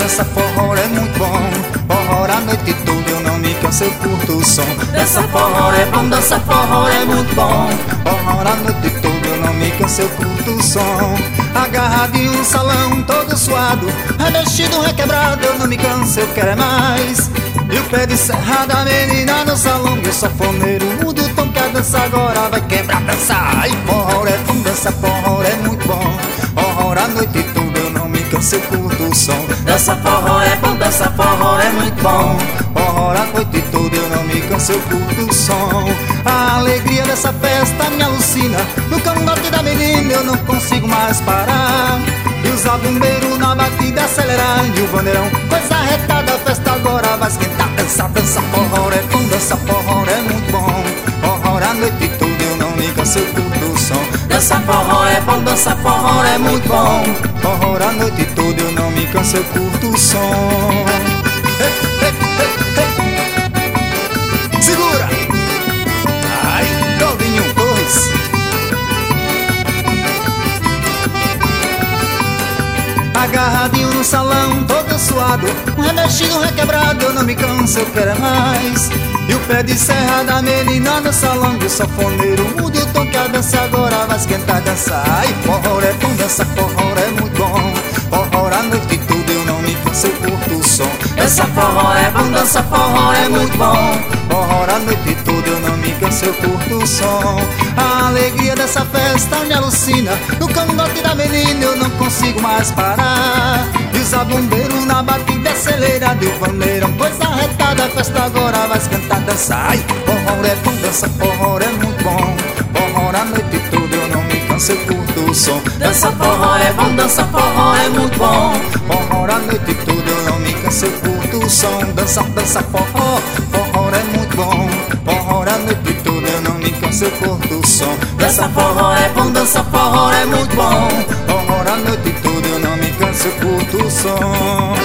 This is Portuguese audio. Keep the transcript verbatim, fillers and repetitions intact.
dança forró é muito bom. Forró a noite toda eu não me canso, eu curto o som. Dança forró é bom, dança forró é muito bom. Forró a noite toda eu não me canso, eu curto o som. Agarrado em um salão todo suado, remexido, requebrado, eu não me canso, eu quero é mais. E o pé de serra da menina no salão, e o sanfoneiro muda o tom que a dança agora vai quebrar, dançar. E forró é bom, dança forró é muito bom. Forró a noite toda eu não me canso, eu curto o som. Dança forró é bom, dança forró é muito bom. Forró a noite toda eu não me canso, eu curto o som. A alegria dessa festa me alucina, no cangote da menina eu não consigo mais parar. E os abumbeiros na batida acelerar, e o bandeirão coisa retada, a festa agora vai esquentar. Dança, dança forró é bom, dança forró é muito bom. Forró a noite toda eu não me canso, eu curto o som. Dança forró é bom, dança forró é muito bom. Forró a noite toda eu não me canso, eu curto o som. Hey, hey, hey, hey. Segura! Ai, Claudinho Torres. Agarradinho no salão, todo suado, um remexido, requebrado, eu não me canso, eu quero é mais. E o pé de serra da menina no salão, e o sanfoneiro muda o tom que a dança agora vai esquentar, dançar. Ai, forró é bom, dança forró é muito bom. Forró a noite toda eu não me canso, eu curto o som. Dança forró é bom, dança forró é muito bom. Forró a noite toda eu não me canso, eu curto o som. A alegria dessa festa me alucina, no cangote da menina eu não consigo mais parar. E os abumbeiros na batida acelerada, e o bandeirão coisa retada, a festa agora vai esquentar, dançar. Ai, forró é bom, dança forró é muito bom. Forró a noite toda eu não me canso, eu curto o som. Dança forró é bom, dança forró é muito bom. Forró a noite toda eu não me canso, eu curto o som. Dança, dança forró, forró é muito bom. Forró a noite toda eu não me canso, eu curto o som. Dança forró é bom, dança forró é muito bom. Forró a noite toda eu não me canso, eu curto o som.